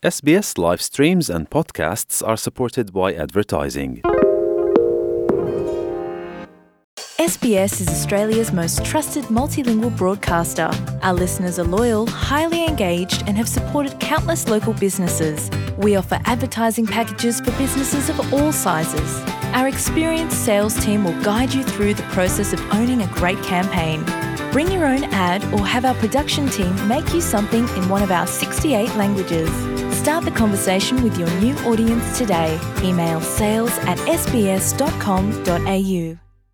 SBS live streams and podcasts are supported by advertising. SBS is Australia's most trusted multilingual broadcaster. Our listeners are loyal, highly engaged, and have supported countless local businesses. We offer advertising packages for businesses of all sizes. Our experienced sales team will guide you through the process of owning a great campaign. Bring your own ad or have our production team make you something in one of our 68 languages. Start the conversation with your new audience today. Email sales@sbs.com.au.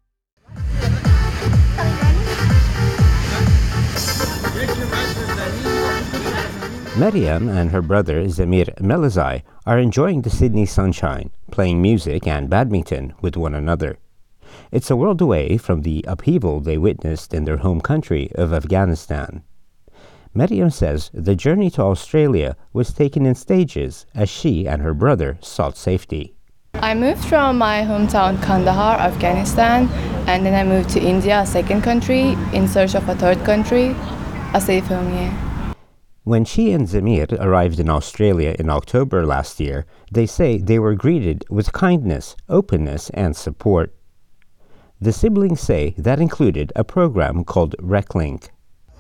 Maryam and her brother Zamir Melazai are enjoying the Sydney sunshine, playing music and badminton with one another. It's a world away from the upheaval they witnessed in their home country of Afghanistan. Maryam says the journey to Australia was taken in stages as she and her brother sought safety. I moved from my hometown Kandahar, Afghanistan, and then I moved to India, a second country, in search of a third country, a safe home here. When she and Zamir arrived in Australia in October last year, they say they were greeted with kindness, openness, and support. The siblings say that included a program called RecLink.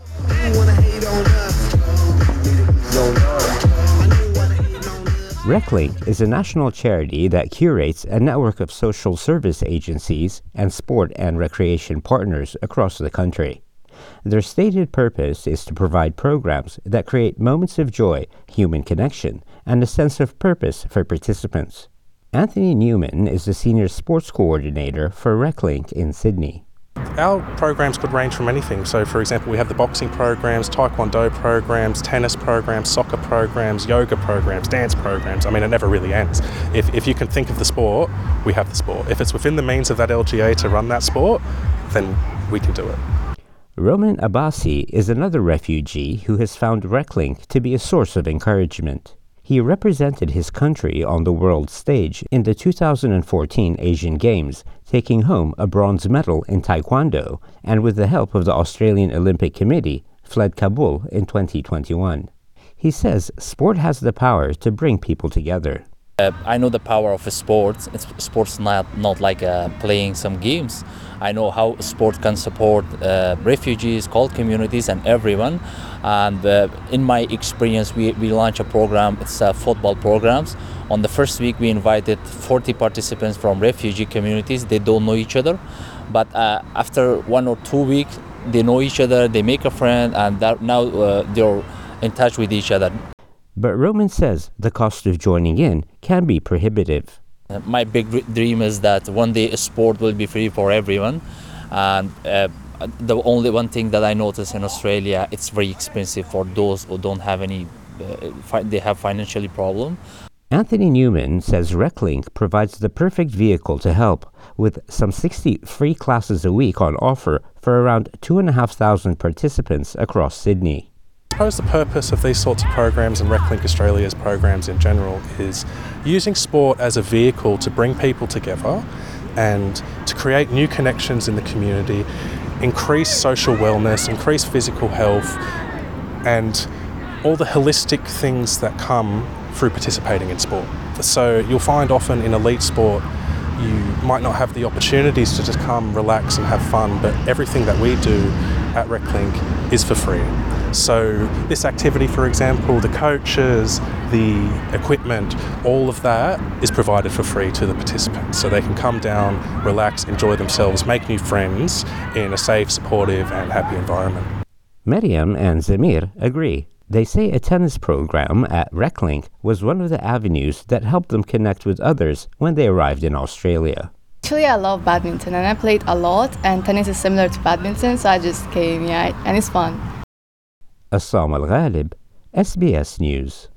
RecLink is a national charity that curates a network of social service agencies and sport and recreation partners across the country. Their stated purpose is to provide programs that create moments of joy, human connection, and a sense of purpose for participants. Anthony Newman is the senior sports coordinator for RecLink in Sydney. Our programs could range from anything. So, for example, we have the boxing programs, taekwondo programs, tennis programs, soccer programs, yoga programs, dance programs. I mean, it never really ends. If you can think of the sport, we have the sport. If it's within the means of that LGA to run that sport, then we can do it. Roman Abbasi is another refugee who has found RecLink to be a source of encouragement. He represented his country on the world stage in the 2014 Asian Games, taking home a bronze medal in Taekwondo, and with the help of the Australian Olympic Committee, fled Kabul in 2021. He says sport has the power to bring people together. I know the power of sports. Sports not like playing some games. I know how sport can support refugees, cold communities, and everyone. And in my experience, we launched a program. It's football programs. On the first week, we invited 40 participants from refugee communities. They don't know each other, but after 1 or 2 weeks, they know each other. They make a friend, and now they're in touch with each other. But Roman says the cost of joining in can be prohibitive. My big dream is that one day sport will be free for everyone. And the only one thing that I notice in Australia, it's very expensive for those who don't have any, they have financially problem. Anthony Newman says RecLink provides the perfect vehicle to help, with some 60 free classes a week on offer for around 2,500 participants across Sydney. I suppose the purpose of these sorts of programs and RecLink Australia's programs in general is using sport as a vehicle to bring people together and to create new connections in the community, increase social wellness, increase physical health, and all the holistic things that come through participating in sport. So you'll find often in elite sport you might not have the opportunities to just come, relax and have fun, but everything that we do at RecLink is for free. So this activity, for example, the coaches, the equipment, all of that is provided for free to the participants. So they can come down, relax, enjoy themselves, make new friends in a safe, supportive and happy environment. Maryam and Zamir agree. They say a tennis program at RecLink was one of the avenues that helped them connect with others when they arrived in Australia. Actually, I love badminton and I played a lot, and tennis is similar to badminton, so I just came, and it's fun. Assam Al-Ghalib, SBS News.